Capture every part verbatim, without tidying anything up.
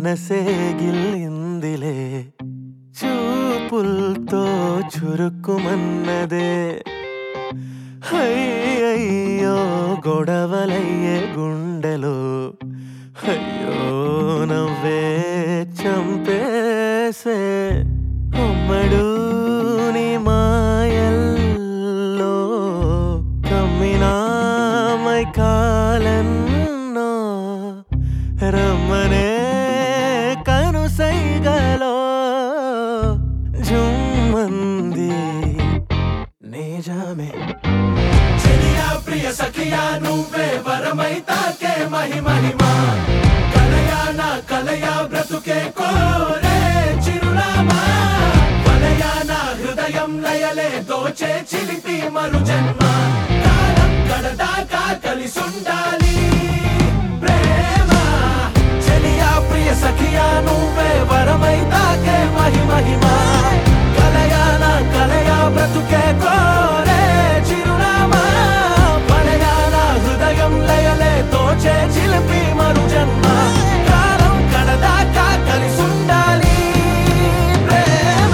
మనసే గిల్లిందిలే చూపుల్తో చురుక్కుమన్నదే అయ్యయ్యో గొడవలయ్యే గుండెలో అయ్యో నవ్వే చంపేసే అమ్మడు నీ మాయల్లో కమ్మినా మై కాలన్నో రమ్మనే కనుసైగలో జుమ్మంది నిజమే చెలియా ప్రియ సఖియా నువ్వే వరమై తాకే మహిమహిమా కలయా నా కలయా బ్రతుకే కోరే చిరునామా వలయా నా హృదయం లయలే దోచే చిలిపి మరు జన్మ కాలం గడదాకా కలిసుండాలి ప్రేమ చెలియా ప్రియ సఖియా నువ్వే వరమై తాకే మహిమహిమా కలయా నా కలయా బ్రతుకే కోరే చిరునామా వలయా నా హృదయం లయలే దోచే చిలిపి మరు జన్మ కాలం గడదాకా కలిసుండాలి ప్రేమ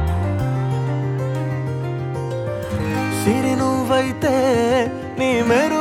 సిరి నువ్వైతే నీ మెరు